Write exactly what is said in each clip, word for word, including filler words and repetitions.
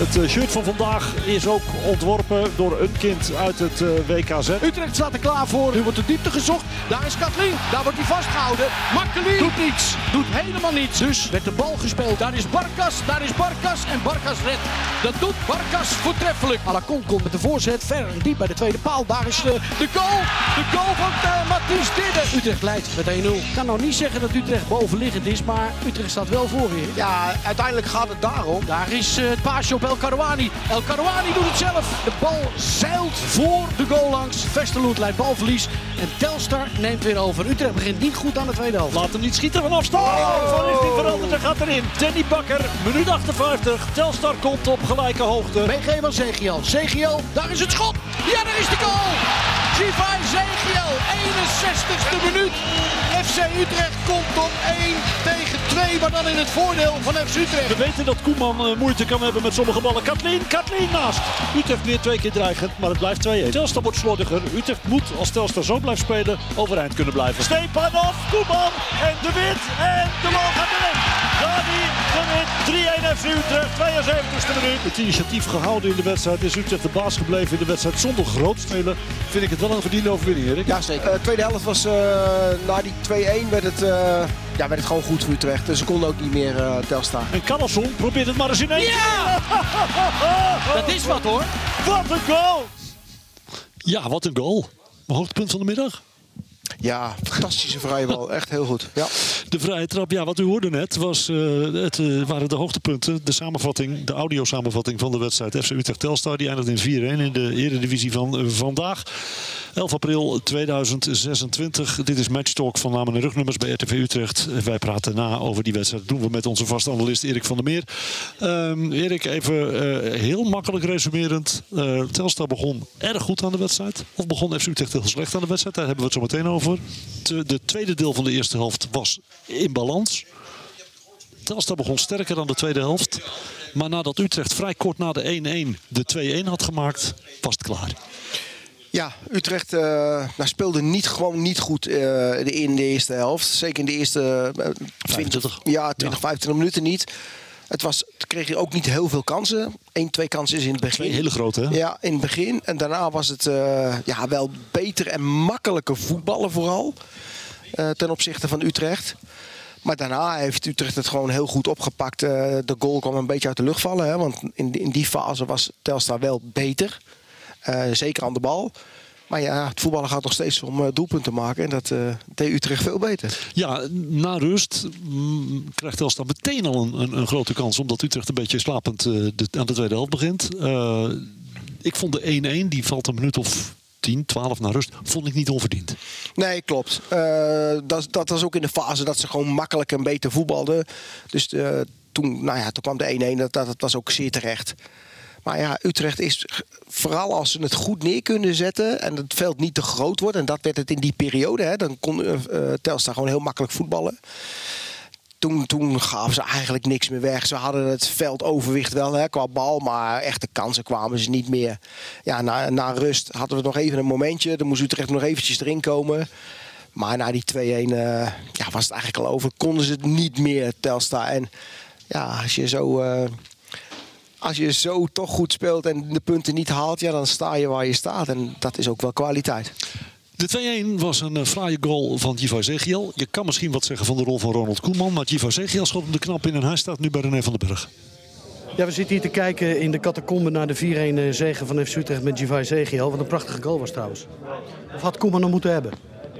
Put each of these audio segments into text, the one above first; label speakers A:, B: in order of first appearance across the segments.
A: Het shirt van vandaag is ook ontworpen door een kind uit het W K Z.
B: Utrecht staat er klaar voor. Nu wordt de diepte gezocht. Daar is Katlin. Daar wordt hij vastgehouden. Makkeli doet niets. Doet helemaal niets. Dus werd de bal gespeeld. Daar is Barkas. Daar is Barkas. En Barkas redt. Dat doet Barkas voortreffelijk. Alacon komt met de voorzet. Ver en diep bij de tweede paal. Daar is uh, de goal. De goal van uh, Matthijs Didde. Utrecht leidt met één nul. Ik kan nou niet zeggen dat Utrecht bovenliggend is. Maar Utrecht staat wel voor weer.
C: Ja, uiteindelijk gaat het daarom.
B: Daar is uh, het paasje op El Karouani. El Karouani doet het zelf. De bal zeilt voor de goal langs. Vesterloot leidt balverlies. En Telstar neemt weer over. Utrecht begint niet goed aan de tweede helft.
A: Laat hem niet schieten van afstand. Oh, van richting veranderd en gaat erin. Danny Bakker, minuut achtenvijftig. Telstar komt op gelijke hoogte.
B: Meegeven van Zegiel. Zegiel, daar is het schot. Ja, daar is de goal. Givai Zegiel, eenenzestigste minuut. F C Utrecht komt op één tegen twee, maar dan in het voordeel van F C Utrecht.
A: We weten dat Koeman uh, moeite kan hebben met sommige ballen. Katlin, Katlin naast. Utrecht weer twee keer dreigend, maar het blijft twee-een. Telstar wordt slordiger. Utrecht moet, als Telstar zo blijft spelen, overeind kunnen blijven. Stepanov, Koeman en de Wit. En de bal gaat erin. Dani de Wit, drie-een F C Utrecht, tweeënzeventigste minuut. Het initiatief gehouden in de wedstrijd. Is Utrecht de baas gebleven in de wedstrijd zonder groot spelen. Vind ik het wel een verdiende overwinning, Erik.
C: Ja, zeker. De uh, tweede helft was, uh, na die twee-een werd het, uh, ja, werd het gewoon goed voor Utrecht. Dus ze konden ook niet meer uh, Telstar.
A: En Carlson probeert het maar eens in één.
B: Ja! Dat is wat hoor.
A: Wat een goal! Ja, wat een goal. Mijn hoogtepunt van de middag.
C: Ja, fantastische vrije bal. Echt heel goed. Ja.
A: De vrije trap, ja, wat u hoorde net, was, uh, het, uh, waren de hoogtepunten. De samenvatting, de audiosamenvatting van de wedstrijd F C Utrecht Telstar. Die eindigt in vier-een in de Eredivisie van uh, vandaag. elf april tweeduizend zesentwintig. Dit is Matchtalk van namen en rugnummers bij R T V Utrecht. Wij praten na over die wedstrijd. Dat doen we met onze vaste analist Erik van der Meer. Um, Erik, even uh, heel makkelijk resumerend. Uh, Telstar begon erg goed aan de wedstrijd. Of begon F C Utrecht heel slecht aan de wedstrijd. Daar hebben we het zo meteen over. De tweede deel van de eerste helft was in balans. Telstar begon sterker dan de tweede helft. Maar nadat Utrecht vrij kort na de één-een de twee-een had gemaakt, was het klaar.
C: Ja, Utrecht uh, nou, speelde niet, gewoon niet goed uh, in de eerste helft. Zeker in de eerste uh, twintig, ja, twintig, vijfentwintig minuten niet. Het was, het kreeg je ook niet heel veel kansen. Eén, twee kansen is in het begin.
A: Twee hele grote, hè?
C: Ja, in het begin. En daarna was het uh, ja, wel beter en makkelijker voetballen vooral. Uh, ten opzichte van Utrecht. Maar daarna heeft Utrecht het gewoon heel goed opgepakt. Uh, de goal kwam een beetje uit de lucht vallen. Hè? Want in, in die fase was Telstar wel beter. Uh, zeker aan de bal. Maar ja, het voetballen gaat nog steeds om uh, doelpunten maken. En dat uh, deed Utrecht veel beter.
A: Ja, na rust mm, krijgt Telstar meteen al een, een, een grote kans. Omdat Utrecht een beetje slapend uh, de, aan de tweede helft begint. Uh, ik vond de één-een, die valt een minuut of tien, twaalf na rust, vond ik niet onverdiend.
C: Nee, klopt. Uh, dat, dat was ook in de fase dat ze gewoon makkelijk en beter voetbalden. Dus uh, toen, nou ja, toen kwam de één-een, dat, dat, dat was ook zeer terecht. Maar ja, Utrecht is, vooral als ze het goed neer kunnen zetten en het veld niet te groot wordt, en dat werd het in die periode, hè, dan kon uh, Telstar gewoon heel makkelijk voetballen. Toen, toen gaven ze eigenlijk niks meer weg. Ze hadden het veldoverwicht wel, hè, qua bal, maar echte kansen kwamen ze niet meer. Ja, na, na rust hadden we nog even een momentje. Dan moest Utrecht nog eventjes erin komen. Maar na die twee-een uh, ja, was het eigenlijk al over. Konden ze het niet meer, Telstar. En ja, als je zo... Uh, Als je zo toch goed speelt en de punten niet haalt, ja, dan sta je waar je staat. En dat is ook wel kwaliteit.
A: De twee-een was een uh, fraaie goal van Givai Zegiel. Je kan misschien wat zeggen van de rol van Ronald Koeman. Maar Givai Zegiel schot hem de knap in en hij staat nu bij René van den Berg.
D: Ja, we zitten hier te kijken in de catacombe naar de vier-een zege van F C Utrecht met Givai Zegiel. Wat een prachtige goal was trouwens. Of had Koeman nog moeten hebben?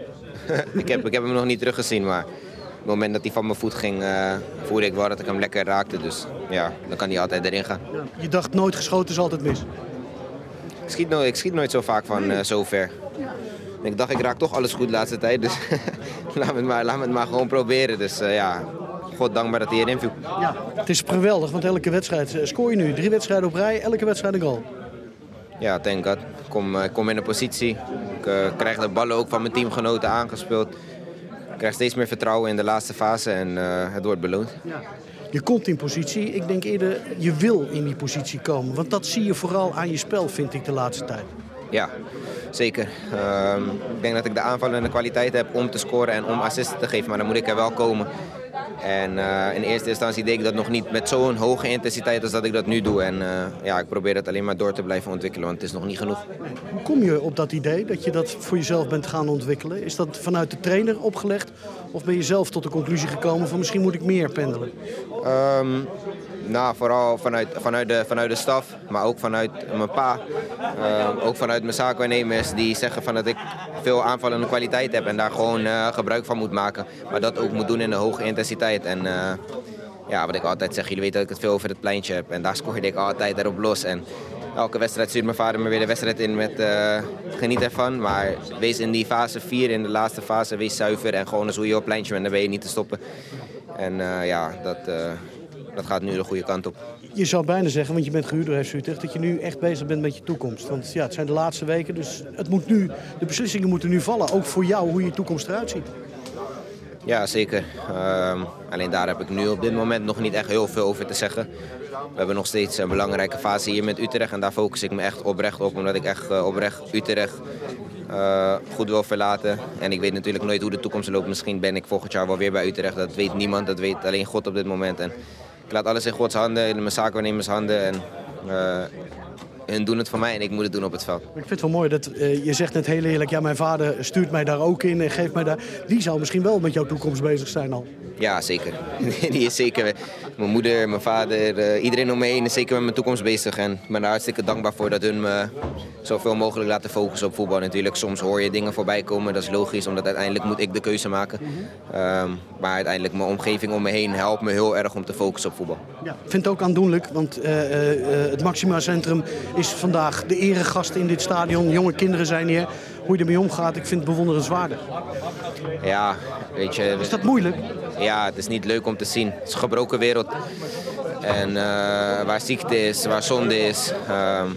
E: ik, heb, ik heb hem nog niet teruggezien, maar... Op het moment dat hij van mijn voet ging, uh, voelde ik wel dat ik hem lekker raakte. Dus ja, dan kan hij altijd erin gaan.
D: Ja, je dacht nooit geschoten is altijd mis?
E: Ik schiet nooit, ik schiet nooit zo vaak van uh, zo ver. Ik dacht, ik raak toch alles goed de laatste tijd. Dus laat, me het maar, laat me het maar gewoon proberen. Dus uh, ja, God dankbaar dat hij erin viel.
D: Ja, het is geweldig, want elke wedstrijd scoor je nu. Drie wedstrijden op rij, elke wedstrijd een goal.
E: Ja, thank God. Ik kom, uh, kom in een positie. Ik uh, krijg de ballen ook van mijn teamgenoten aangespeeld. Ik krijg steeds meer vertrouwen in de laatste fase en uh, het wordt beloond. Ja.
D: Je komt in positie. Ik denk eerder, je wil in die positie komen. Want dat zie je vooral aan je spel, vind ik, de laatste tijd.
E: Ja, zeker. Uh, ik denk dat ik de aanvallende kwaliteit heb om te scoren en om assisten te geven. Maar dan moet ik er wel komen. En uh, in eerste instantie deed ik dat nog niet met zo'n hoge intensiteit als dat ik dat nu doe. En uh, ja, ik probeer het alleen maar door te blijven ontwikkelen, want het is nog niet genoeg.
D: Hoe kom je op dat idee dat je dat voor jezelf bent gaan ontwikkelen? Is dat vanuit de trainer opgelegd? Of ben je zelf tot de conclusie gekomen van misschien moet ik meer pendelen?
E: Um, nou, vooral vanuit, vanuit, de, vanuit de staf, maar ook vanuit mijn pa. Uh, ook vanuit mijn zaakwaarnemers die zeggen van dat ik veel aanvallende kwaliteit heb en daar gewoon uh, gebruik van moet maken. Maar dat ook moet doen in een hoge intensiteit. En uh, ja, wat ik altijd zeg, jullie weten dat ik het veel over het pleintje heb. En daar scoorde ik altijd erop los. En elke wedstrijd stuurt mijn vader me weer de wedstrijd in met uh, geniet ervan. Maar wees in die fase vier, in de laatste fase, wees zuiver. En gewoon eens hoe je op het pleintje bent, dan ben je niet te stoppen. En uh, ja, dat, uh, dat gaat nu de goede kant op.
D: Je zou bijna zeggen, want je bent gehuurd door F C Utrecht, dat je nu echt bezig bent met je toekomst. Want ja, het zijn de laatste weken, dus het moet nu, de beslissingen moeten nu vallen. Ook voor jou, hoe je toekomst eruit ziet.
E: Ja, zeker. Um, alleen daar heb ik nu op dit moment nog niet echt heel veel over te zeggen. We hebben nog steeds een belangrijke fase hier met Utrecht en daar focus ik me echt oprecht op. Omdat ik echt uh, oprecht Utrecht uh, goed wil verlaten. En ik weet natuurlijk nooit hoe de toekomst loopt. Misschien ben ik volgend jaar wel weer bij Utrecht. Dat weet niemand, dat weet alleen God op dit moment. En ik laat alles in Gods handen, in mijn zaakwaarnemers handen. En uh, hun doen het voor mij en ik moet het doen op het veld.
D: Ik vind het wel mooi dat uh, je zegt net heel eerlijk, ja, mijn vader stuurt mij daar ook in en geeft mij daar. Die zou misschien wel met jouw toekomst bezig zijn al.
E: Ja, zeker. Die is zeker. Mijn moeder, mijn vader, uh, iedereen om me heen is zeker met mijn toekomst bezig. En ik ben daar hartstikke dankbaar voor dat hun me zoveel mogelijk laten focussen op voetbal. Natuurlijk, soms hoor je dingen voorbij komen, dat is logisch, omdat uiteindelijk moet ik de keuze maken. Um, maar uiteindelijk, mijn omgeving om me heen helpt me heel erg om te focussen op voetbal. Ja,
D: ik vind het ook aandoenlijk, want uh, uh, het Maxima Centrum is vandaag de eregast in dit stadion. Jonge kinderen zijn hier. Hoe je ermee omgaat, ik vind het bewonderenswaardig.
E: Ja, weet je...
D: Is dat moeilijk?
E: Ja, het is niet leuk om te zien. Het is een gebroken wereld. En uh, waar ziekte is, waar zonde is, um,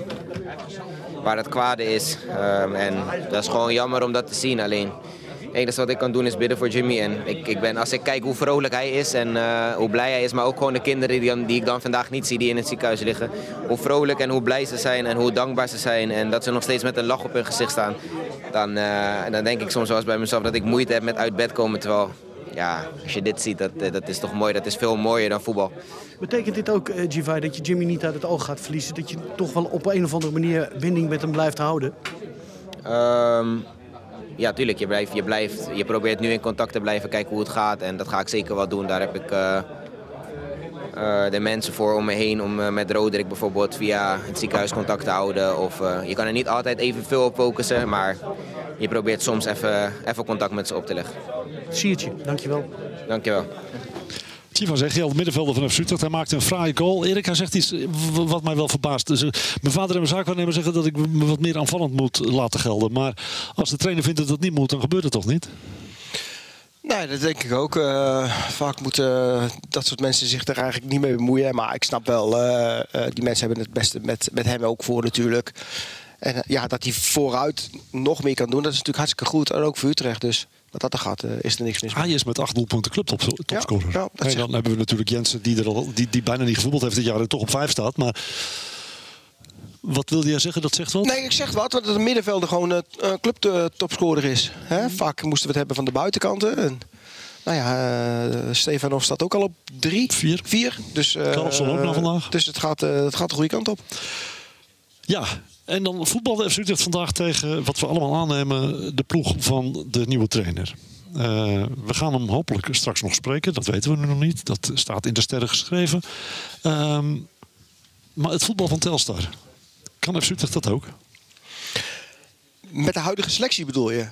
E: waar het kwade is. Um, en dat is gewoon jammer om dat te zien. Alleen, het enige wat ik kan doen is bidden voor Jimmy. En ik, ik ben, als ik kijk hoe vrolijk hij is en uh, hoe blij hij is, maar ook gewoon de kinderen die, dan, die ik dan vandaag niet zie, die in het ziekenhuis liggen. Hoe vrolijk en hoe blij ze zijn en hoe dankbaar ze zijn. En dat ze nog steeds met een lach op hun gezicht staan. Dan, uh, dan denk ik soms wel eens bij mezelf dat ik moeite heb met uit bed komen. Terwijl, ja, als je dit ziet, dat, dat is toch mooi. Dat is veel mooier dan voetbal.
D: Betekent dit ook, uh, Givay, dat je Jimmy niet uit het oog gaat verliezen? Dat je toch wel op een of andere manier binding met hem blijft houden?
E: Um, ja, tuurlijk. Je, blijft, je, blijft, je probeert nu in contact te blijven, kijken hoe het gaat. En dat ga ik zeker wel doen. Daar heb ik uh, uh, de mensen voor om me heen. Om uh, met Roderick bijvoorbeeld via het ziekenhuis contact te houden. Of, uh, je kan er niet altijd evenveel op focussen, maar je probeert soms even, even contact met ze op te leggen.
D: Siertje, dankjewel.
E: Dankjewel.
A: Givay Zeghiel, de middenvelder van F C Utrecht. Hij maakte een fraaie goal. Erik, hij zegt iets wat mij wel verbaast. Dus, uh, mijn vader en mijn zaakwaarnemer zeggen dat ik me wat meer aanvallend moet laten gelden. Maar als de trainer vindt dat dat niet moet, dan gebeurt het toch niet?
C: Nee, dat denk ik ook. Uh, vaak moeten uh, dat soort mensen zich er eigenlijk niet mee bemoeien. Maar ik snap wel, uh, uh, die mensen hebben het beste met, met hem ook voor natuurlijk. En uh, ja, dat hij vooruit nog meer kan doen, dat is natuurlijk hartstikke goed. En ook voor Utrecht dus. Wat dat er gaat, uh, is er niks mis mee.
A: Hij is met acht doelpunten clubtopscorer.
C: Ja, ja,
A: en dan hebben we natuurlijk Jensen, die, er al, die, die bijna niet gevoetbald heeft dit jaar en toch op vijf staat. Maar wat wilde jij zeggen? Dat zegt wat?
C: Nee, ik zeg wat. Dat het middenvelder gewoon een uh, clubtopscorer is. Hè? Vaak moesten we het hebben van de buitenkanten. En, nou ja, uh, Stefanov staat ook al op drie.
A: Vier.
C: Vier. Dus, uh,
A: Carlson ook nog vandaag.
C: Dus het gaat, uh, het gaat de goede kant op.
A: Ja. En dan voetbalde F C Utrecht vandaag tegen, wat we allemaal aannemen, de ploeg van de nieuwe trainer. Uh, we gaan hem hopelijk straks nog spreken. Dat weten we nu nog niet. Dat staat in de sterren geschreven. Um, maar het voetbal van Telstar, kan F C Utrecht dat ook?
C: Met de huidige selectie bedoel je?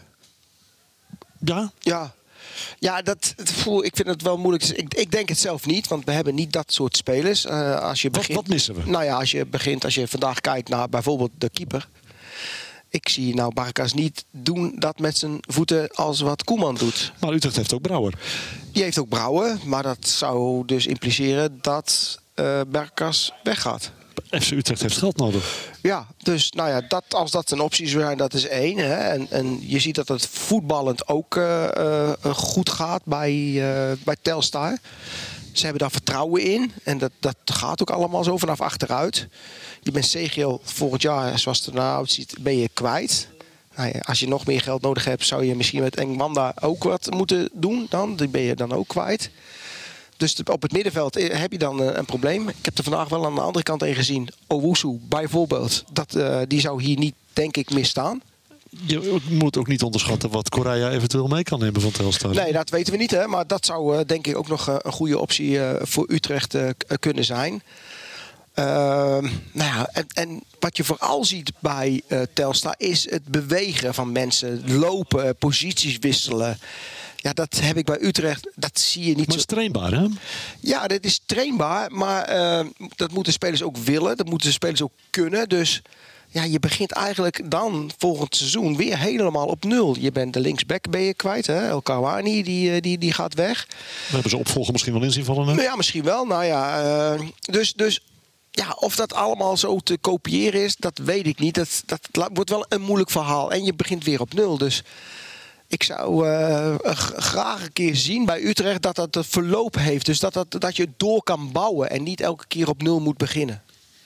A: Ja.
C: Ja. Ja, dat, ik vind het wel moeilijk. Ik, ik denk het zelf niet, want we hebben niet dat soort spelers. Uh, als je begint,
A: wat, wat missen we?
C: Nou ja, als je begint, als je vandaag kijkt naar bijvoorbeeld de keeper. Ik zie nou Barkas niet doen dat met zijn voeten als wat Koeman doet.
A: Maar Utrecht heeft ook Brouwer.
C: Die heeft ook Brouwer, maar dat zou dus impliceren dat uh, Barkas weggaat.
A: F C Utrecht heeft geld nodig.
C: Ja, dus nou ja, dat, als dat een optie zou zijn, dat is één. Hè. En, en je ziet dat het voetballend ook uh, uh, goed gaat bij, uh, bij Telstar. Ze hebben daar vertrouwen in. En dat, dat gaat ook allemaal zo vanaf achteruit. Je bent Zeghiel volgend jaar, zoals het er nou uitziet, ben je kwijt. Nou ja, als je nog meer geld nodig hebt, zou je misschien met Engwanda ook wat moeten doen. Dan die ben je dan ook kwijt. dus op het middenveld heb je dan uh, een probleem. Ik heb er vandaag wel aan de andere kant een gezien. Owusu bijvoorbeeld. Dat, uh, die zou hier niet, denk ik, misstaan.
A: Je moet ook niet onderschatten wat Correa eventueel mee kan nemen van Telstar.
C: Nee, dat weten we niet. Hè? Maar dat zou uh, denk ik ook nog uh, een goede optie uh, voor Utrecht uh, kunnen zijn. Uh, nou ja, en, en wat je vooral ziet bij uh, Telstar is het bewegen van mensen. Lopen, posities wisselen. Ja, dat heb ik bij Utrecht. Dat zie je niet.
A: Maar het is trainbaar, hè?
C: Ja, dat is trainbaar. Maar uh, dat moeten spelers ook willen. Dat moeten de spelers ook kunnen. Dus ja, je begint eigenlijk dan volgend seizoen weer helemaal op nul. Je bent de linksback ben je kwijt, hè? El Kawani, die, die, die gaat weg.
A: We hebben ze opvolger misschien wel inzinvallen, hè?
C: Nou ja, misschien wel. Nou ja, uh, dus... dus Ja, of dat allemaal zo te kopiëren is, dat weet ik niet. Dat, dat wordt wel een moeilijk verhaal. En je begint weer op nul. Dus ik zou uh, graag een keer zien bij Utrecht dat dat een verloop heeft. Dus dat, dat, dat je door kan bouwen en niet elke keer op nul moet beginnen.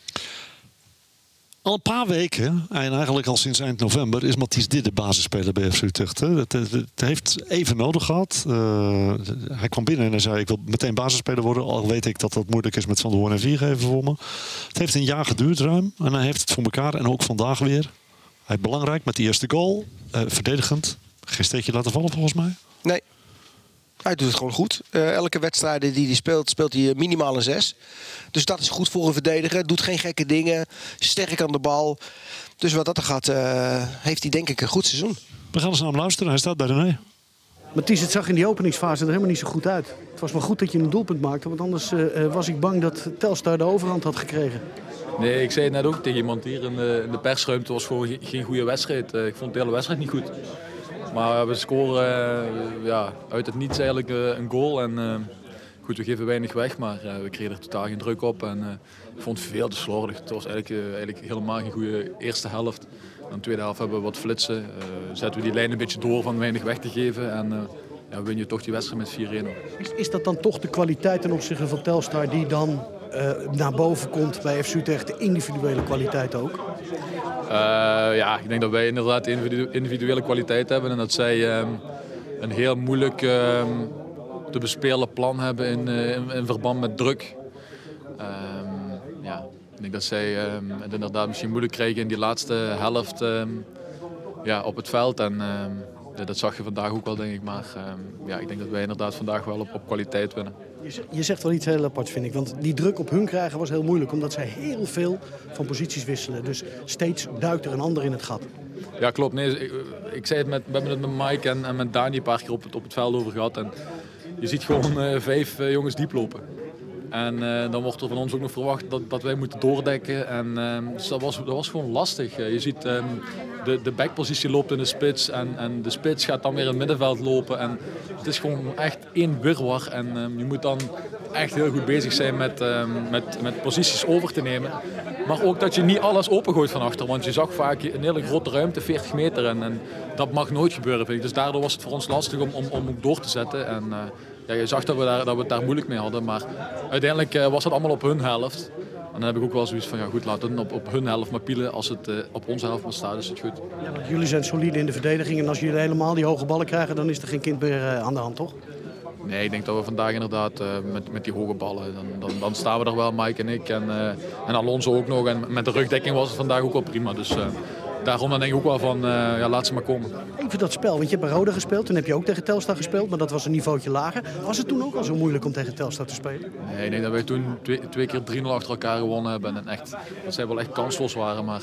A: Al een paar weken, en eigenlijk al sinds eind november, is Matthijs Didde basisspeler bij F C Utrecht. Het, het, het heeft even nodig gehad. Uh, hij kwam binnen en hij zei: ik wil meteen basisspeler worden. Al weet ik dat dat moeilijk is met Van der Hoorn en Viergever voor me. Het heeft een jaar geduurd ruim. En hij heeft het voor elkaar. En ook vandaag weer. Hij heeft belangrijk met die eerste goal. Uh, verdedigend. Geen steekje laten vallen volgens mij.
C: Nee. Hij doet het gewoon goed. Uh, elke wedstrijd die hij speelt, speelt hij minimaal een zes. Dus dat is goed voor een verdediger. Doet geen gekke dingen. Sterk aan de bal. Dus wat dat er gaat, uh, heeft hij denk ik een goed seizoen.
A: We gaan eens naar hem luisteren. Hij staat bij de nee.
D: Matthijs, het zag in die openingsfase er helemaal niet zo goed uit. Het was maar goed dat je een doelpunt maakte. Want anders uh, was ik bang dat Telstar de overhand had gekregen.
F: Nee, ik zei het net ook tegen iemand hier in de, in de persruimte. Het was gewoon geen goede wedstrijd. Uh, ik vond de hele wedstrijd niet goed. Maar we scoren uh, ja, uit het niets eigenlijk uh, een goal. En, uh, goed, we geven weinig weg, maar uh, we kregen er totaal geen druk op. En, uh, ik vond het veel te slordig. Het was eigenlijk, uh, eigenlijk helemaal geen goede eerste helft. In de tweede helft hebben we wat flitsen. Uh, zetten we die lijn een beetje door van weinig weg te geven. En uh, ja, win je toch die wedstrijd met vier een.
D: Is, is dat dan toch de kwaliteit ten opzichte van Telstar die dan uh, naar boven komt bij F C Utrecht? De individuele kwaliteit ook?
F: Uh, ja, ik denk dat wij inderdaad individuele kwaliteit hebben en dat zij um, een heel moeilijk um, te bespelen plan hebben in, uh, in, in verband met druk. Um, ja, ik denk dat zij um, het inderdaad misschien moeilijk krijgen in die laatste helft um, ja, op het veld. En um, ja, dat zag je vandaag ook wel, denk ik. Maar um, ja, ik denk dat wij inderdaad vandaag wel op, op kwaliteit winnen.
D: Je zegt wel iets heel aparts, vind ik. Want die druk op hun krijgen was heel moeilijk. Omdat zij heel veel van posities wisselen. Dus steeds duikt er een ander in het gat.
F: Ja, klopt. Nee, ik, ik zei het met, we hebben het met Mike en, en met Dani een paar keer op het, op het veld over gehad. En je ziet gewoon uh, vijf uh, jongens diep lopen. En uh, dan wordt er van ons ook nog verwacht dat, dat wij moeten doordekken. En, uh, dus dat was, dat was gewoon lastig. Uh, je ziet um, de, de backpositie loopt in de spits. En, en de spits gaat dan weer in het middenveld lopen. En het is gewoon echt één wirwar. En um, je moet dan echt heel goed bezig zijn met, um, met, met posities over te nemen. Maar ook dat je niet alles opengooit van achter. Want je zag vaak een hele grote ruimte, veertig meter. En, en dat mag nooit gebeuren, vind ik. Dus daardoor was het voor ons lastig om, om, om ook door te zetten. En, uh, ja, je zag dat we, daar, dat we het daar moeilijk mee hadden. Maar uiteindelijk uh, was het allemaal op hun helft. En dan heb ik ook wel zoiets van, ja goed, laten we op, op hun helft maar pielen. Als het uh, op onze helft moet staan, is het goed.
D: Ja, want jullie zijn solide in de verdediging. En als jullie helemaal die hoge ballen krijgen, dan is er geen kind meer uh, aan de hand, toch?
F: Nee, ik denk dat we vandaag inderdaad uh, met, met die hoge ballen, dan, dan, dan staan we er wel, Mike en ik. En, uh, en Alonso ook nog. En met de rugdekking was het vandaag ook wel prima. Dus uh, daarom dan denk ik ook wel van, uh, ja, laat ze maar komen.
D: Even dat spel, want je hebt bij Roda gespeeld. Toen heb je ook tegen Telstar gespeeld, maar dat was een niveautje lager. Was het toen ook al zo moeilijk om tegen Telstar te spelen?
F: Nee, ik denk dat wij toen twee, twee keer drie nul achter elkaar gewonnen hebben. En echt, dat zij wel echt kansloos waren. Maar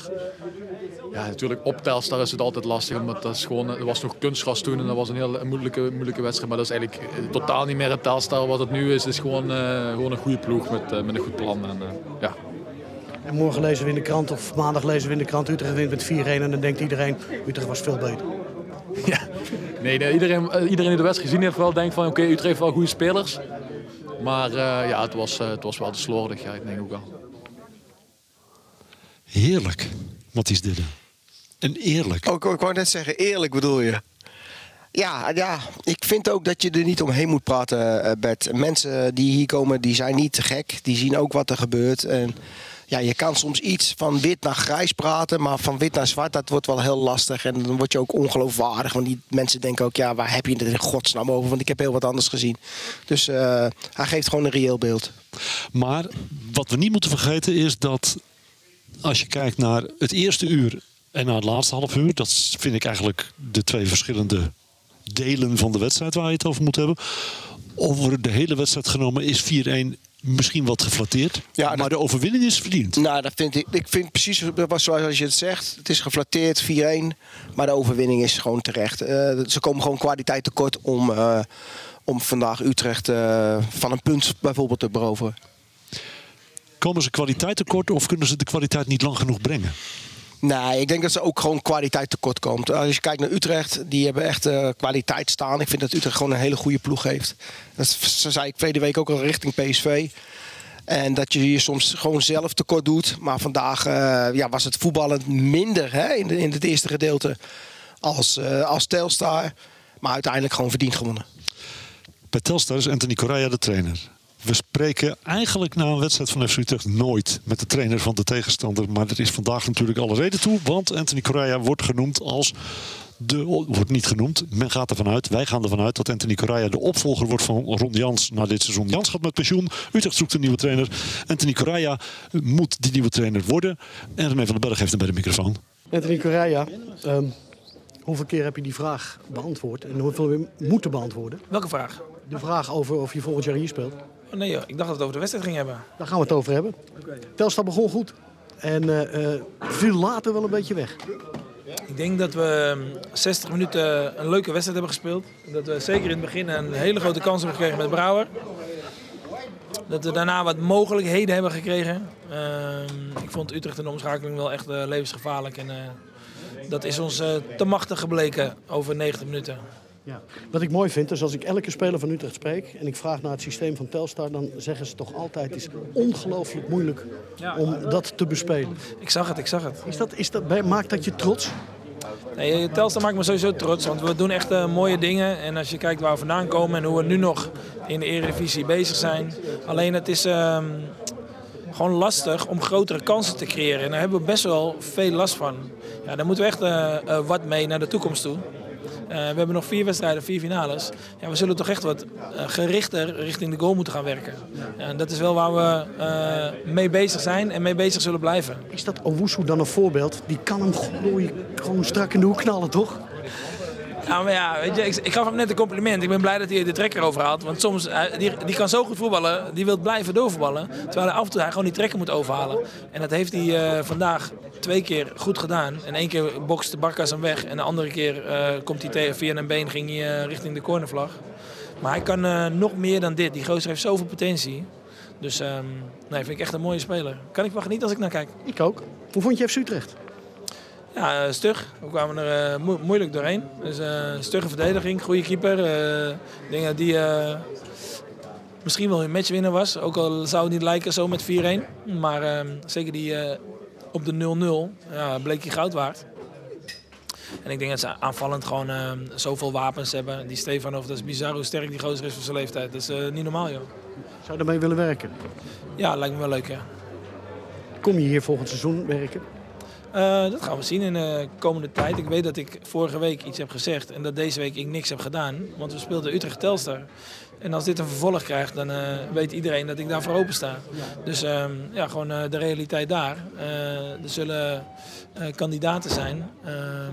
F: ja, natuurlijk op Telstar is het altijd lastig. Omdat dat is gewoon, er was nog kunstgras toen en dat was een heel moeilijke, moeilijke wedstrijd. Maar dat is eigenlijk totaal niet meer het Telstar wat het nu is. Het is gewoon, uh, gewoon een goede ploeg met, uh, met een goed plan. En, uh, ja.
D: En morgen lezen we in de krant, of maandag lezen we in de krant, Utrecht wint met vier een. En dan denkt iedereen, Utrecht was veel beter.
F: Ja. Nee, nee iedereen, iedereen die de wedstrijd gezien heeft wel denkt van, oké, okay, Utrecht heeft wel goede spelers. Maar uh, ja, het was, uh, het was wel te slordig, ja, ik denk ook wel.
A: Heerlijk, Matthijs Didde. En eerlijk.
C: Oh, ik wou net zeggen, eerlijk bedoel je? Ja, ja, ik vind ook dat je er niet omheen moet praten, uh, Bert. Mensen die hier komen, die zijn niet te gek. Die zien ook wat er gebeurt. En ja, je kan soms iets van wit naar grijs praten, maar van wit naar zwart, dat wordt wel heel lastig. En dan word je ook ongeloofwaardig, want die mensen denken ook, ja, waar heb je het in godsnaam over? Want ik heb heel wat anders gezien. Dus uh, hij geeft gewoon een reëel beeld.
A: Maar wat we niet moeten vergeten is dat als je kijkt naar het eerste uur en naar het laatste half uur, dat vind ik eigenlijk de twee verschillende delen van de wedstrijd waar je het over moet hebben. Over de hele wedstrijd genomen is vier-een misschien wat geflatteerd. Ja, maar dat, de overwinning is verdiend.
C: Nou, dat vind ik. Ik vind precies zoals je het zegt. Het is geflatteerd, vier-een. Maar de overwinning is gewoon terecht. Uh, ze komen gewoon kwaliteit tekort om, uh, om vandaag Utrecht uh, van een punt bijvoorbeeld te beroveren.
A: Komen ze kwaliteit tekort of kunnen ze de kwaliteit niet lang genoeg brengen?
C: Nee, ik denk dat ze ook gewoon kwaliteit tekort komt. Als je kijkt naar Utrecht, die hebben echt uh, kwaliteit staan. Ik vind dat Utrecht gewoon een hele goede ploeg heeft. Dat zei ik verleden week ook al richting P S V. En dat je je soms gewoon zelf tekort doet. Maar vandaag uh, ja, was het voetballend minder hè, in, de, in het eerste gedeelte als, uh, als Telstar. Maar uiteindelijk gewoon verdiend gewonnen.
A: Bij Telstar is Anthony Correa de trainer. We spreken eigenlijk na een wedstrijd van F C Utrecht nooit met de trainer van de tegenstander. Maar er is vandaag natuurlijk alle reden toe. Want Anthony Correa wordt genoemd als de... Wordt niet genoemd. Men gaat ervan uit. Wij gaan ervan uit dat Anthony Correa de opvolger wordt van Ron Jans na dit seizoen. Jans gaat met pensioen. Utrecht zoekt een nieuwe trainer. Anthony Correa moet die nieuwe trainer worden. En René van den Berg heeft hem bij de microfoon.
D: Anthony Correa, um, hoeveel keer heb je die vraag beantwoord? En hoeveel we moeten beantwoorden?
G: Welke vraag?
D: De vraag over of je volgend jaar hier speelt.
G: Oh nee joh, ik dacht dat we het over de wedstrijd gingen hebben.
D: Daar gaan we het over hebben. Okay. Telstar begon goed. En uh, uh, viel later wel een beetje weg.
G: Ik denk dat we zestig minuten een leuke wedstrijd hebben gespeeld. Dat we zeker in het begin een hele grote kans hebben gekregen met Brouwer. Dat we daarna wat mogelijkheden hebben gekregen. Uh, ik vond Utrecht in de omschakeling wel echt uh, levensgevaarlijk. En uh, dat is ons uh, te machtig gebleken over negentig minuten.
D: Ja. Wat ik mooi vind is als ik elke speler van Utrecht spreek en ik vraag naar het systeem van Telstar, dan zeggen ze toch altijd het is ongelooflijk moeilijk ja. om dat te bespelen.
G: Ik zag het, ik zag het.
D: Is dat, is dat, maakt dat je trots?
G: Nee, Telstar maakt me sowieso trots, want we doen echt uh, mooie dingen. En als je kijkt waar we vandaan komen en hoe we nu nog in de Eredivisie bezig zijn. Alleen het is uh, gewoon lastig om grotere kansen te creëren. En daar hebben we best wel veel last van. Ja, daar moeten we echt uh, uh, wat mee naar de toekomst toe. Uh, we hebben nog vier wedstrijden, vier finales. Ja, we zullen toch echt wat uh, gerichter richting de goal moeten gaan werken. Ja, en dat is wel waar we uh, mee bezig zijn en mee bezig zullen blijven.
D: Is dat Owusu dan een voorbeeld? Die kan hem gewoon, gewoon strak in de hoek knallen, toch?
G: Ja, maar ja, weet je, ik, ik gaf hem net een compliment. Ik ben blij dat hij de trekker overhaalt. Want soms, uh, die, die kan zo goed voetballen, die wil blijven doorvoetballen. Terwijl hij af en toe hij gewoon die trekker moet overhalen. En dat heeft hij uh, vandaag twee keer goed gedaan. En één keer bokste Barkas hem weg. En de andere keer uh, komt hij tegen, via een been ging hij uh, richting de cornervlag. Maar hij kan uh, nog meer dan dit. Die gozer heeft zoveel potentie. Dus um, nee, vind ik echt een mooie speler. Kan ik wel genieten als ik naar kijk.
D: Ik ook. Hoe vond je F C Utrecht?
G: Ja, stug. We kwamen er uh, mo- moeilijk doorheen. Dus uh, stugge verdediging, goede keeper. Uh, ik denk dat die uh, misschien wel een matchwinner was. Ook al zou het niet lijken zo met vier-een. Maar uh, zeker die uh, op de nul nul ja, bleek hij goud waard. En ik denk dat ze aanvallend gewoon uh, zoveel wapens hebben. Die Stefanov, dat is bizar hoe sterk die gozer is voor zijn leeftijd. Dat is uh, niet normaal, joh.
D: Zou je daarmee willen werken?
G: Ja, lijkt me wel leuk, ja.
D: Kom je hier volgend seizoen werken?
G: Uh, dat gaan we zien in de komende tijd. Ik weet dat ik vorige week iets heb gezegd en dat deze week ik niks heb gedaan. Want we speelden Utrecht Telstar. En als dit een vervolg krijgt, dan uh, weet iedereen dat ik daarvoor open sta. Dus uh, ja, gewoon uh, de realiteit daar. Uh, er zullen uh, kandidaten zijn. Uh,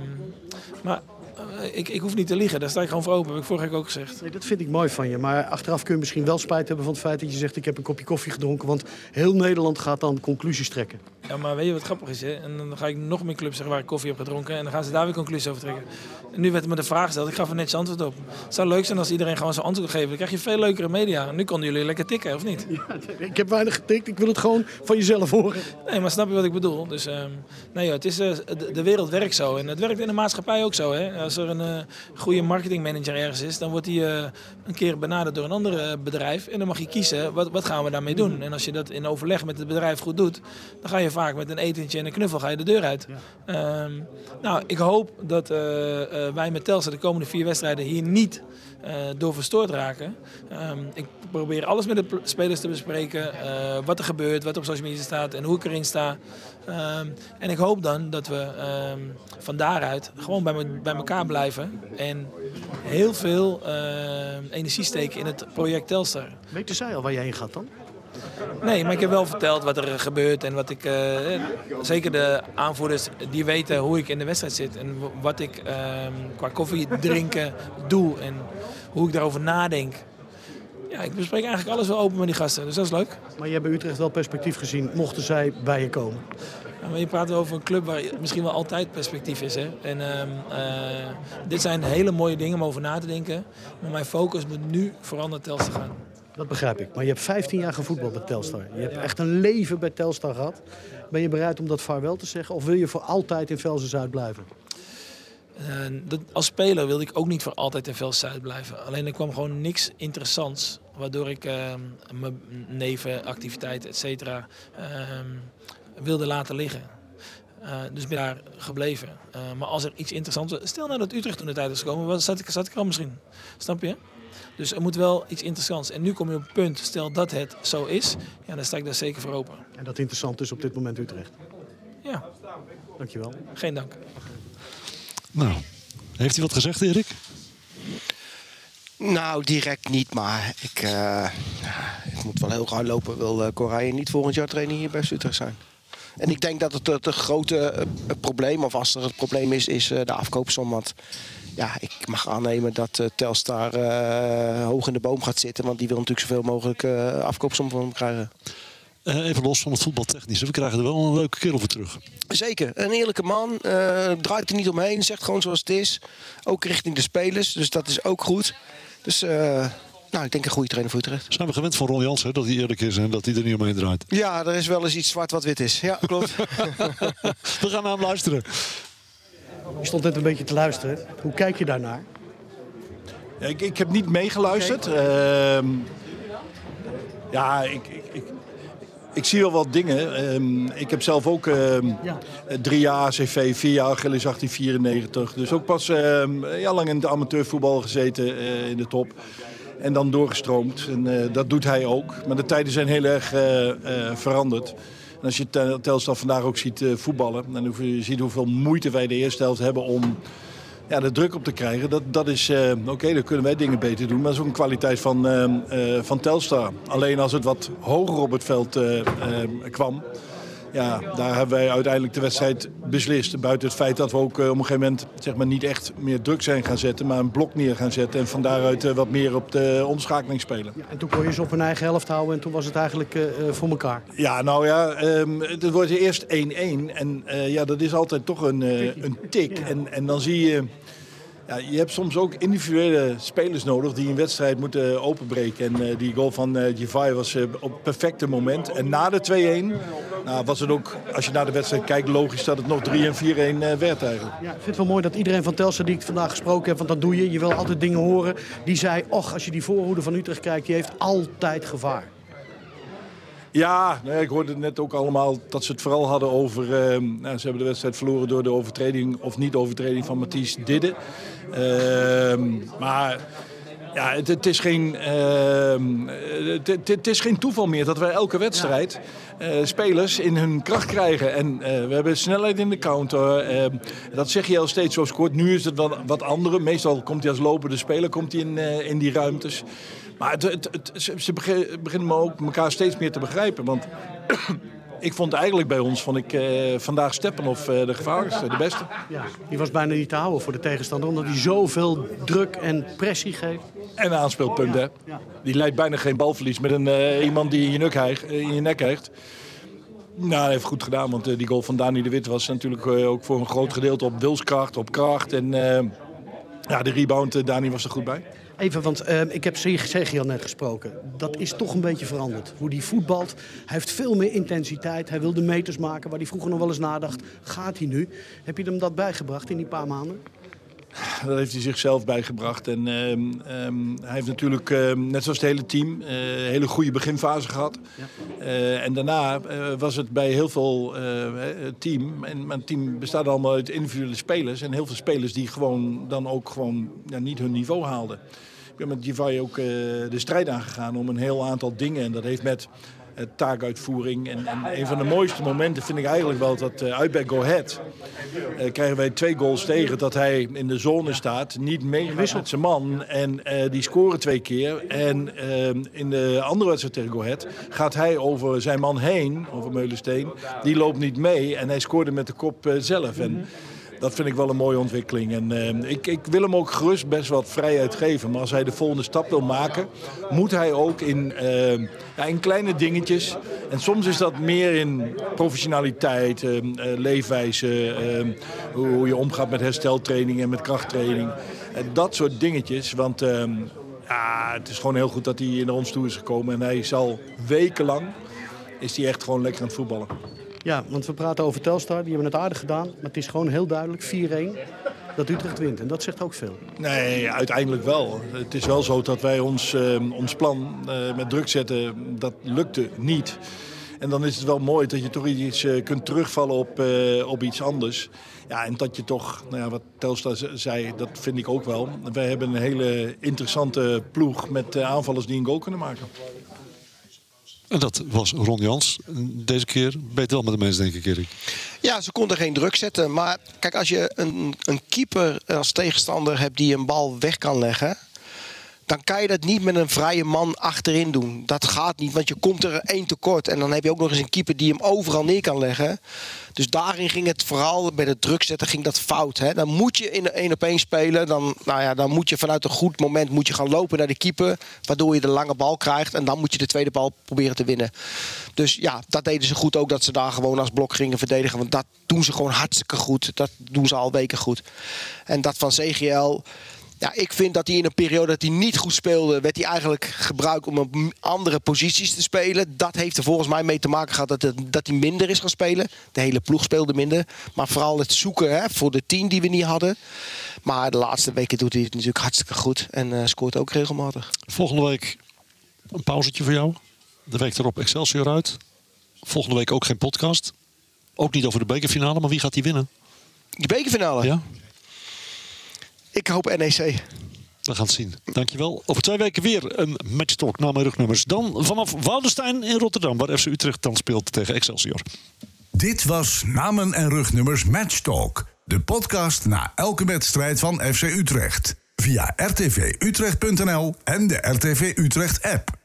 G: maar uh, ik, ik hoef niet te liegen, daar sta ik gewoon voor open. Dat heb ik vorige week ook gezegd.
D: Nee, dat vind ik mooi van je. Maar achteraf kun je misschien wel spijt hebben van het feit dat je zegt ik heb een kopje koffie gedronken. Want heel Nederland gaat dan conclusies trekken.
G: Ja, maar weet je wat grappig is? Hè? En dan ga ik nog meer clubs zeggen waar ik koffie heb gedronken. En dan gaan ze daar weer conclusies over trekken. En nu werd me de vraag gesteld. Ik gaf er netjes antwoord op. Het zou leuk zijn als iedereen gewoon zijn antwoord geeft. Dan krijg je veel leukere media. En nu konden jullie lekker tikken, of niet?
D: Ja, ik heb weinig getikt. Ik wil het gewoon van jezelf horen.
G: Nee, maar snap je wat ik bedoel? Dus um, nee, joh, het is, uh, de, de wereld werkt zo. En het werkt in de maatschappij ook zo. Hè? Als er een uh, goede marketingmanager ergens is, dan wordt hij uh, een keer benaderd door een ander uh, bedrijf. En dan mag je kiezen, wat, wat gaan we daarmee doen? En als je dat in overleg met het bedrijf goed doet, dan ga je vaak met een etentje en een knuffel ga je de deur uit. Ja. Um, nou, ik hoop dat uh, uh, wij met Telstar de komende vier wedstrijden hier niet uh, door verstoord raken. Um, ik probeer alles met de spelers te bespreken. Uh, wat er gebeurt, wat er op social media staat en hoe ik erin sta. Um, en ik hoop dan dat we um, van daaruit gewoon bij, me, bij elkaar blijven. En heel veel uh, energie steken in het project Telstar.
D: Weten zij al waar je heen gaat dan?
G: Nee, maar ik heb wel verteld wat er gebeurt. En wat ik, uh, zeker de aanvoerders, die weten hoe ik in de wedstrijd zit. En wat ik uh, qua koffie drinken doe. En hoe ik daarover nadenk. Ja, ik bespreek eigenlijk alles wel open met die gasten. Dus dat is leuk.
D: Maar je hebt bij Utrecht wel perspectief gezien, mochten zij bij je komen?
G: Ja, maar je praat over een club waar misschien wel altijd perspectief is. Hè? En uh, uh, dit zijn hele mooie dingen om over na te denken. Maar mijn focus moet nu vooral naar Telstar gaan.
D: Dat begrijp ik. Maar je hebt vijftien jaar gevoetbald bij Telstar. Je hebt echt een leven bij Telstar gehad. Ben je bereid om dat vaarwel te zeggen? Of wil je voor altijd in Velsen-Zuid blijven?
G: Uh, dat, als speler wilde ik ook niet voor altijd in Velsen-Zuid blijven. Alleen er kwam gewoon niks interessants. Waardoor ik uh, mijn nevenactiviteiten, et cetera, uh, wilde laten liggen. Uh, dus ben daar gebleven. Uh, maar als er iets interessants was... Stel nou dat Utrecht toen de tijd is gekomen, zat ik, zat ik er al misschien. Snap je? Dus er moet wel iets interessants. En nu kom je op het punt, stel dat het zo is, ja, dan sta ik daar zeker voor open.
D: En dat interessant is op dit moment Utrecht?
G: Ja.
D: Dankjewel.
G: Geen dank.
A: Nou, heeft hij wat gezegd, Erik?
C: Nou, direct niet, maar ik, uh, ik moet wel heel hard lopen. Wil uh, Koraijen niet volgend jaar trainer hier bij Utrecht zijn? En ik denk dat het het een grote uh, probleem, of als er het probleem is, is uh, de afkoopsom. Want ja, ik mag aannemen dat uh, Telstar uh, hoog in de boom gaat zitten. Want die wil natuurlijk zoveel mogelijk uh, afkoopsom van hem krijgen.
A: Uh, even los van het voetbaltechnische. We krijgen er wel een leuke kerel voor terug.
C: Zeker. Een eerlijke man. Uh, draait er niet omheen. Zegt gewoon zoals het is. Ook richting de spelers. Dus dat is ook goed. Dus... Uh, Nou, ik denk een goede trainer voor Utrecht.
A: Zijn we gewend van Ron Jansen dat hij eerlijk is en dat hij er niet omheen draait?
C: Ja, er is wel eens iets zwart wat wit is. Ja, klopt.
A: We gaan naar hem luisteren.
D: Je stond net een beetje te luisteren. Hoe kijk je daarnaar?
H: Ja, ik, ik heb niet meegeluisterd. Uh, ja, ik, ik, ik, ik zie wel wat dingen. Uh, ik heb zelf ook uh, ja. drie jaar A C V, vier jaar Achilles achttien vierennegentig. Dus ook pas uh, ja, lang in het amateurvoetbal gezeten uh, in de top. En dan doorgestroomd. En uh, dat doet hij ook. Maar de tijden zijn heel erg uh, uh, veranderd. En als je Telstar vandaag ook ziet uh, voetballen. En je ziet hoeveel moeite wij de eerste helft hebben om ja, de druk op te krijgen. Dat, dat is, uh, oké, okay, dan kunnen wij dingen beter doen. Maar dat is ook een kwaliteit van, uh, uh, van Telstar. Alleen als het wat hoger op het veld uh, uh, kwam. Ja, daar hebben wij uiteindelijk de wedstrijd beslist. Buiten het feit dat we ook uh, op een gegeven moment zeg maar, niet echt meer druk zijn gaan zetten. Maar een blok neer gaan zetten. En van daaruit uh, wat meer op de omschakeling spelen. Ja,
D: en toen kon je ze op hun eigen helft houden. En toen was het eigenlijk uh, voor elkaar.
H: Ja, nou ja. Um, het wordt eerst één-één. En uh, ja, dat is altijd toch een, uh, een tik. Ja. En, en dan zie je... Ja, je hebt soms ook individuele spelers nodig die een wedstrijd moeten openbreken. En uh, die goal van uh, Givai was uh, op het perfecte moment. En na de twee-één nou, was het ook, als je naar de wedstrijd kijkt, logisch dat het nog drie en vier-één uh, werd eigenlijk.
D: Ja, ik vind het wel mooi dat iedereen van Telstar die ik vandaag gesproken heb, want dat doe je. Je wil altijd dingen horen. Die zei, och, als je die voorhoede van Utrecht kijkt, die heeft altijd gevaar.
H: Ja, nou ja, ik hoorde net ook allemaal dat ze het vooral hadden over... Uh, nou, ze hebben de wedstrijd verloren door de overtreding of niet-overtreding van Matthijs Didde. Uh, maar ja, het, het, is geen, uh, het, het, het is geen toeval meer dat wij elke wedstrijd uh, spelers in hun kracht krijgen. En uh, we hebben snelheid in de counter. Uh, dat zeg je al steeds zo scoort. Nu is het wat, wat andere. Meestal komt hij als lopende speler komt hij in, uh, in die ruimtes. Maar het, het, het, ze beginnen me ook elkaar steeds meer te begrijpen. Want ik vond eigenlijk bij ons, vond ik uh, vandaag Steppenhoff uh, de gevaarlijkste, de beste. Ja,
D: die was bijna niet te houden voor de tegenstander, omdat hij zoveel druk en pressie geeft.
H: En een aanspeelpunt, hè. Ja. Die leidt bijna geen balverlies met een, uh, iemand die in je, nek hijgt, in je nek hijgt. Nou, hij heeft goed gedaan, want uh, die goal van Dani de Wit was natuurlijk uh, ook voor een groot gedeelte op wilskracht, op kracht. En uh, ja, de rebound, uh, Dani was er goed bij.
D: Even, want uh, ik heb Segiel net gesproken. Dat is toch een beetje veranderd. Hoe die voetbalt. Hij heeft veel meer intensiteit. Hij wil de meters maken waar hij vroeger nog wel eens nadacht. Gaat hij nu? Heb je hem dat bijgebracht in die paar maanden?
H: Dat heeft hij zichzelf bijgebracht. En uh, um, hij heeft natuurlijk, uh, net zoals het hele team, een uh, hele goede beginfase gehad. Ja. Uh, en daarna uh, was het bij heel veel uh, team. En mijn team bestaat allemaal uit individuele spelers. En heel veel spelers die gewoon dan ook gewoon ja, niet hun niveau haalden. Ik ben met Givaille ook uh, de strijd aangegaan om een heel aantal dingen. En dat heeft met uh, taakuitvoering. En, en een van de mooiste momenten vind ik eigenlijk wel dat uh, uit bij Go Ahead uh, krijgen wij twee goals tegen. Dat hij in de zone staat, niet meegaat met zijn man. En uh, die scoren twee keer. En uh, in de andere wedstrijd tegen Go Ahead gaat hij over zijn man heen, over Meulensteen. Die loopt niet mee en hij scoorde met de kop uh, zelf. En dat vind ik wel een mooie ontwikkeling. En uh, ik, ik wil hem ook gerust best wat vrijheid geven. Maar als hij de volgende stap wil maken, moet hij ook in, uh, ja, in kleine dingetjes. En soms is dat meer in professionaliteit, uh, uh, leefwijze, uh, hoe, hoe je omgaat met hersteltraining en met krachttraining. Uh, dat soort dingetjes. Want uh, ja, het is gewoon heel goed dat hij naar ons toe is gekomen. En hij zal wekenlang, is hij echt gewoon lekker aan het voetballen.
D: Ja, want we praten over Telstar. Die hebben het aardig gedaan. Maar het is gewoon heel duidelijk vier-een dat Utrecht wint. En dat zegt ook veel.
H: Nee, uiteindelijk wel. Het is wel zo dat wij ons, uh, ons plan uh, met druk zetten, dat lukte niet. En dan is het wel mooi dat je toch iets uh, kunt terugvallen op, uh, op iets anders. Ja, en dat je toch, nou ja, wat Telstar zei, dat vind ik ook wel. Wij hebben een hele interessante ploeg met uh, aanvallers die een goal kunnen maken.
A: En dat was Ron Jans. Deze keer ben je wel met de mensen, denk ik, Erik.
C: Ja, ze konden geen druk zetten. Maar kijk, als je een, een keeper als tegenstander hebt die een bal weg kan leggen, dan kan je dat niet met een vrije man achterin doen. Dat gaat niet, want je komt er één tekort. En dan heb je ook nog eens een keeper die hem overal neer kan leggen. Dus daarin ging het vooral, bij het druk zetten, ging dat fout. Hè? Dan moet je in de één op één spelen. Dan, nou ja, dan moet je vanuit een goed moment moet je gaan lopen naar de keeper, waardoor je de lange bal krijgt. En dan moet je de tweede bal proberen te winnen. Dus ja, dat deden ze goed ook, dat ze daar gewoon als blok gingen verdedigen. Want dat doen ze gewoon hartstikke goed. Dat doen ze al weken goed. En dat van C G L... Ja, ik vind dat hij in een periode dat hij niet goed speelde, werd hij eigenlijk gebruikt om op andere posities te spelen. Dat heeft er volgens mij mee te maken gehad dat, het, dat hij minder is gaan spelen. De hele ploeg speelde minder. Maar vooral het zoeken, hè, voor de tien die we niet hadden. Maar de laatste weken doet hij het natuurlijk hartstikke goed. En uh, scoort ook regelmatig.
A: Volgende week een pauzetje voor jou. De week erop Excelsior uit. Volgende week ook geen podcast. Ook niet over de bekerfinale, maar wie gaat die winnen?
C: Die bekerfinale?
A: Ja.
C: Ik hoop N E C.
A: We gaan het zien. Dankjewel. Over twee weken weer een matchtalk na mijn rugnummers. Dan vanaf Woudenstein in Rotterdam, waar F C Utrecht dan speelt tegen Excelsior.
I: Dit was Namen en Rugnummers Matchtalk. De podcast na elke wedstrijd van F C Utrecht. Via r t v utrecht punt n l en de R T V Utrecht app.